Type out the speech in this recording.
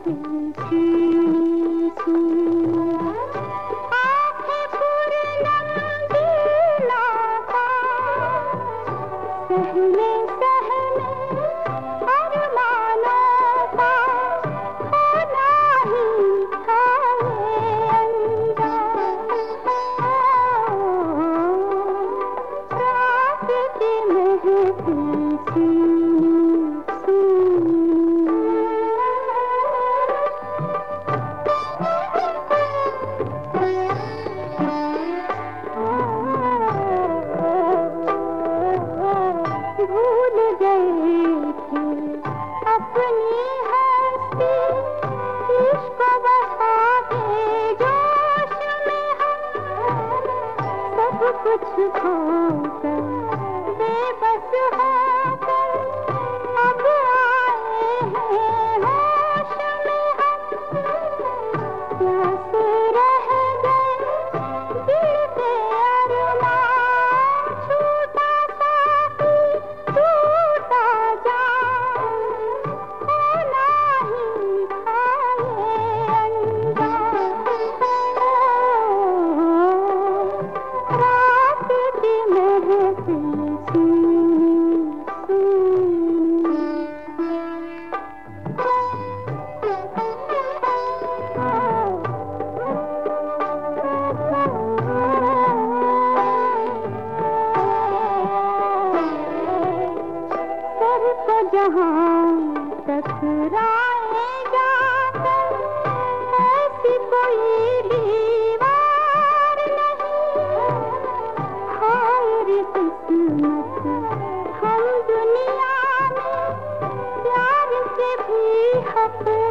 भूल गए थे अपनी हस्ती, इश्क वफा के जोश में हम सब कुछ खोकर बेबस होकर अब आए हैं होश में हम। प्यासे रह गए दिल के अरमान, छूटा साथी टूटा जाम, होना ही था ये अंजाम। रात की महफिल जहाँ टकराएगा ऐसी कोई दीवार नहीं। हाय रे किस्मत, हम दुनिया में प्यार से भी हक